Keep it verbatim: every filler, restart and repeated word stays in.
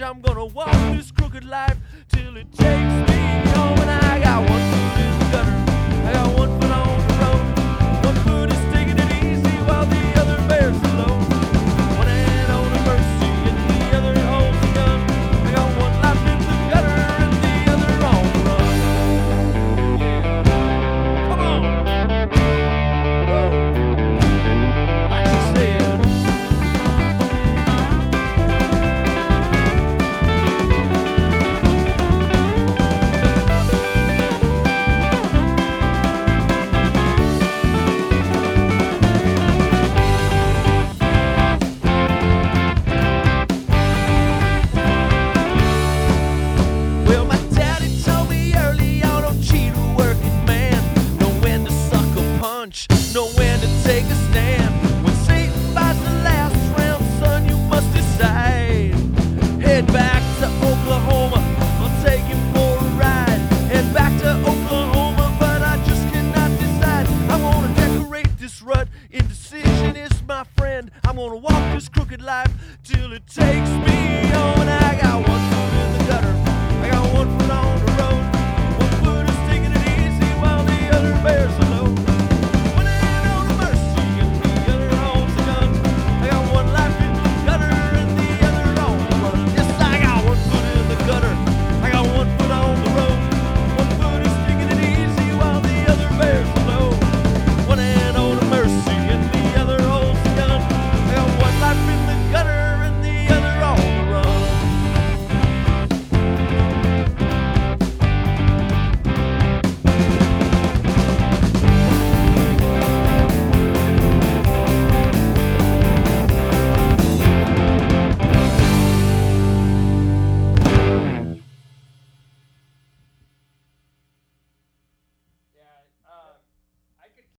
I'm gonna walk this crooked life till it takes me home. And I got one foot in the gutter, I got one foot on the road. One foot is taking it easy while the other bears the load. One hand on a mercy and the other holds a gun. I got one life in the gutter and the other on the run. Yeah. Come on. Woo. Like she said. Well, my daddy told me early on, don't cheat a working man. Know when to suck a punch, know when to take a stand. When Satan buys the last round, son, you must decide. Head back to Oklahoma, I'll take him for a ride. Head back to Oklahoma, but I just cannot decide. I wanna decorate this rut, indecision is my friend. I'm gonna walk this crooked life till it takes me home. And I